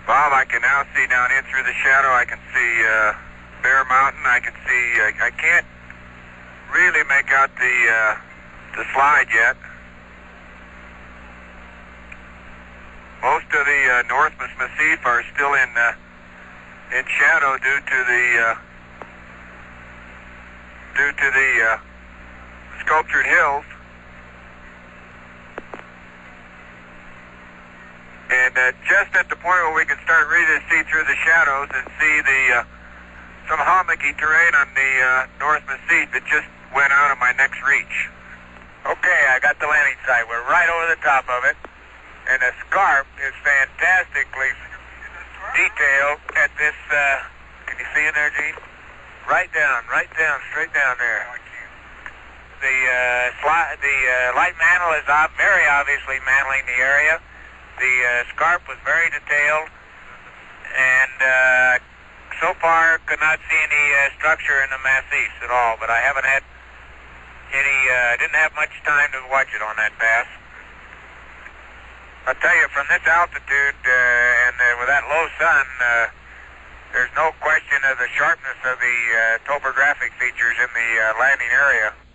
Bob, I can now see down in through the shadow. I can see Bear Mountain. I can see, I can't really make out the slide yet. Most of the Northwest Massif are still in shadow due to the sculptured hills. And just at the point where we can start really to see through the shadows and see some hummocky terrain on the North Massif, it just went out of my next reach. Okay, I got the landing site. We're right over the top of it. And the scarp is fantastically detailed at this, can you see in there, Gene? Right down, straight down there. The light mantle is very obviously mantling the area. The scarp was very detailed, and so far could not see any structure in the Massif at all, but I haven't had any, didn't have much time to watch it on that pass. I'll tell you, from this altitude and with that low sun, there's no question of the sharpness of the topographic features in the landing area.